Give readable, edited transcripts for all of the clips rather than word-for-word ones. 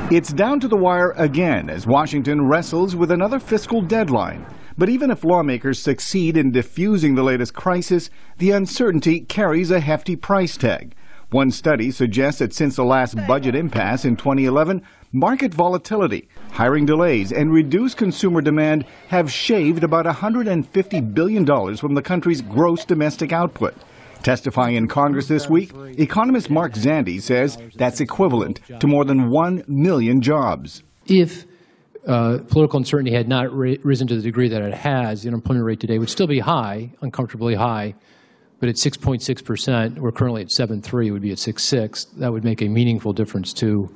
It's down to the wire again as Washington wrestles with another fiscal deadline. But even if lawmakers succeed in diffusing the latest crisis, the uncertainty carries a hefty price tag. One study suggests that since the last budget impasse in 2011, market volatility, hiring delays, and reduced consumer demand have shaved about $150 billion from the country's gross domestic output. Testifying in Congress this week, economist Mark Zandi says that's equivalent to more than 1 million jobs. If political uncertainty had not risen to the degree that it has, the unemployment rate today would still be high, uncomfortably high, but at 6.6%, we're currently at 7.3, it would be at 6.6. That would make a meaningful difference to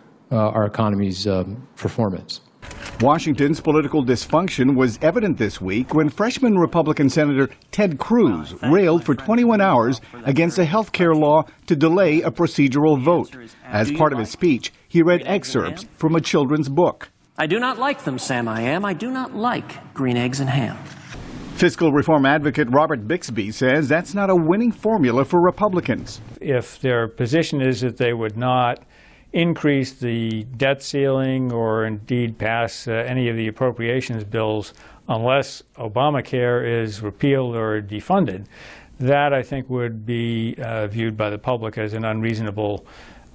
our economy's performance. Washington's political dysfunction was evident this week when freshman Republican Senator Ted Cruz railed for 21 hours against a health care law to delay a procedural vote. As part of his speech, he read excerpts from a children's book. I do not like them, Sam I Am. I do not like green eggs and ham. Fiscal reform advocate Robert Bixby says that's not a winning formula for Republicans. If their position is that they would not increase the debt ceiling or indeed pass any of the appropriations bills unless Obamacare is repealed or defunded, that I think would be viewed by the public as an unreasonable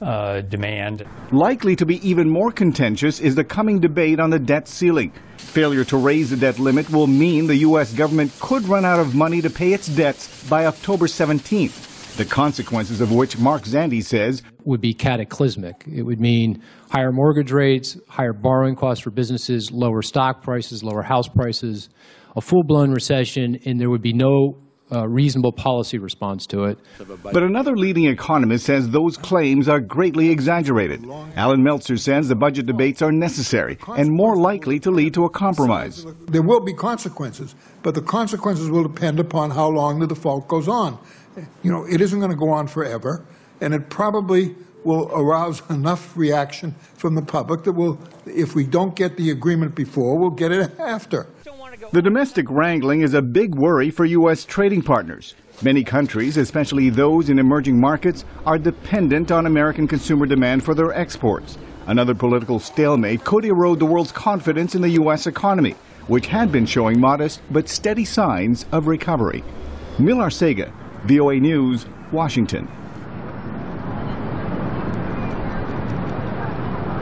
demand. Likely to be even more contentious is the coming debate on the debt ceiling. Failure to raise the debt limit will mean the U.S. government could run out of money to pay its debts by October 17th. The consequences of which Mark Zandi says would be cataclysmic. It would mean higher mortgage rates, higher borrowing costs for businesses, lower stock prices, lower house prices, a full-blown recession, and there would be no reasonable policy response to it. But another leading economist says those claims are greatly exaggerated. Alan Meltzer says the budget debates are necessary and more likely to lead to a compromise. There will be consequences, but the consequences will depend upon how long the default goes on. You know, it isn't going to go on forever, and it probably will arouse enough reaction from the public that will, if we don't get the agreement before, we'll get it after. The domestic wrangling is a big worry for U.S. trading partners. Many countries, especially those in emerging markets, are dependent on American consumer demand for their exports. Another political stalemate could erode the world's confidence in the U.S. economy, which had been showing modest but steady signs of recovery. Mil Arcega, VOA News, Washington.